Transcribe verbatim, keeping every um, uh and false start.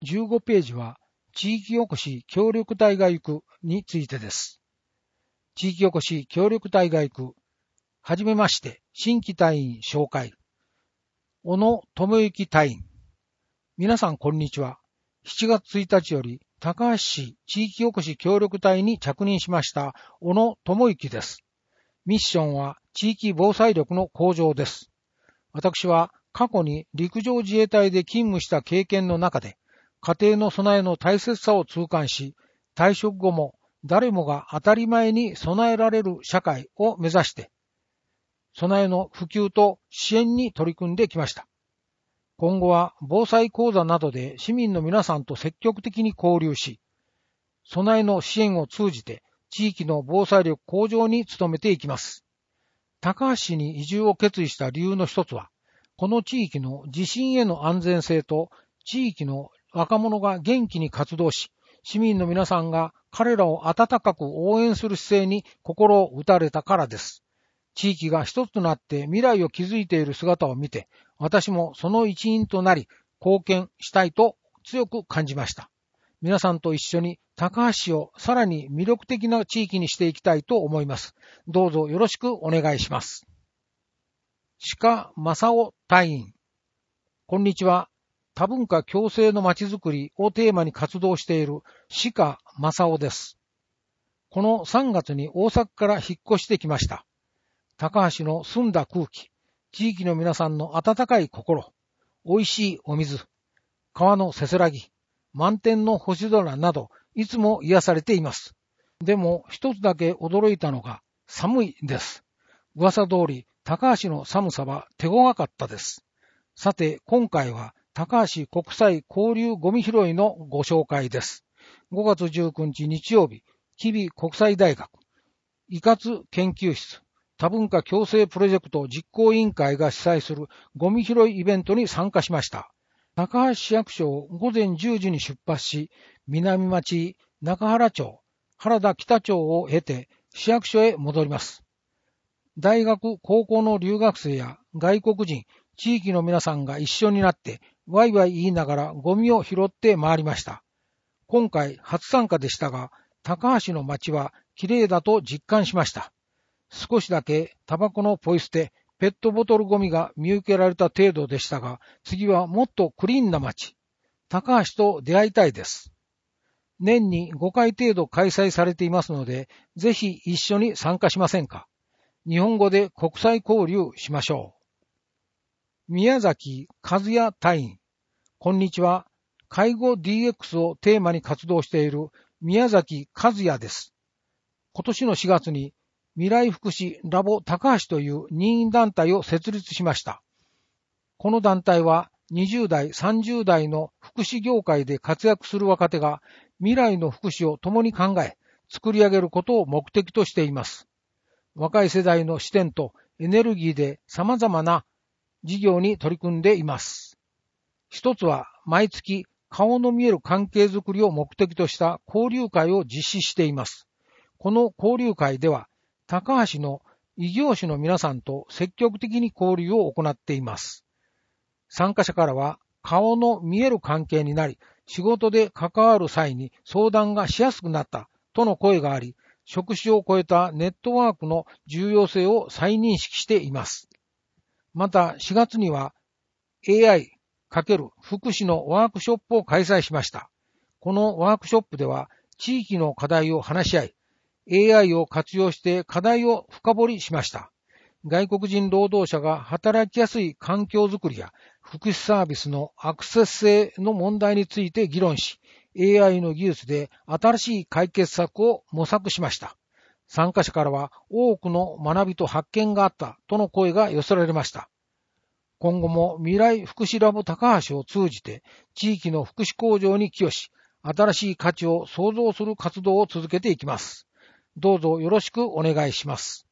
じゅうごページは、地域おこし協力隊が行くについてです。地域おこし協力隊が行く。はじめまして、新規隊員紹介。小野智之隊員。皆さんこんにちは。しちがつついたちより高橋市地域おこし協力隊に着任しました小野智之です。ミッションは地域防災力の向上です。私は過去に陸上自衛隊で勤務した経験の中で、家庭の備えの大切さを痛感し、退職後も誰もが当たり前に備えられる社会を目指して、備えの普及と支援に取り組んできました。今後は防災講座などで市民の皆さんと積極的に交流し、備えの支援を通じて地域の防災力向上に努めていきます。高橋市に移住を決意した理由の一つは、この地域の地震への安全性と地域の若者が元気に活動し、市民の皆さんが彼らを温かく応援する姿勢に心を打たれたからです。地域が一つとなって未来を築いている姿を見て、私もその一員となり貢献したいと強く感じました。皆さんと一緒に高橋市をさらに魅力的な地域にしていきたいと思います。どうぞよろしくお願いします。鹿正夫隊員。こんにちは。多文化共生のまちづくりをテーマに活動している鹿正夫です。このさんがつに大阪から引っ越してきました。高橋の澄んだ空気、地域の皆さんの温かい心、美味しいお水、川のせせらぎ、満天の星空など、いつも癒されています。でも一つだけ驚いたのが寒いです。噂通り高橋の寒さは手強かったです。さて今回は高橋国際交流ゴミ拾いのご紹介です。ごがつじゅうくにち日曜日、吉備国際大学、医活研究室、多文化共生プロジェクト実行委員会が主催するゴミ拾いイベントに参加しました。高橋市役所をごぜんじゅうじに出発し、南町、中原町、原田北町を経て市役所へ戻ります。大学、高校の留学生や外国人、地域の皆さんが一緒になってワイワイ言いながらゴミを拾って回りました。今回初参加でしたが、高橋の街は綺麗だと実感しました。少しだけタバコのポイ捨て、ペットボトルゴミが見受けられた程度でしたが、次はもっとクリーンな街、高橋と出会いたいです。年にごかい程度開催されていますので、ぜひ一緒に参加しませんか。日本語で国際交流しましょう。宮崎和也隊員。こんにちは。介護 ディーエックス をテーマに活動している宮崎和也です。今年のしがつに未来福祉ラボ高橋という任意団体を設立しました。この団体はにじゅうだい、さんじゅうだいの福祉業界で活躍する若手が未来の福祉を共に考え、作り上げることを目的としています。若い世代の視点とエネルギーで様々な事業に取り組んでいます。一つは毎月顔の見える関係づくりを目的とした交流会を実施しています。この交流会では高橋の異業種の皆さんと積極的に交流を行っています。参加者からは顔の見える関係になり、仕事で関わる際に相談がしやすくなったとの声があり、職種を超えたネットワークの重要性を再認識しています。またしがつには エーアイ× 福祉のワークショップを開催しました。このワークショップでは地域の課題を話し合い、エーアイ を活用して課題を深掘りしました。外国人労働者が働きやすい環境づくりや福祉サービスのアクセス性の問題について議論し、エーアイ の技術で新しい解決策を模索しました。参加者からは多くの学びと発見があったとの声が寄せられました。今後も未来福祉ラボ高橋を通じて地域の福祉向上に寄与し、新しい価値を創造する活動を続けていきます。どうぞよろしくお願いします。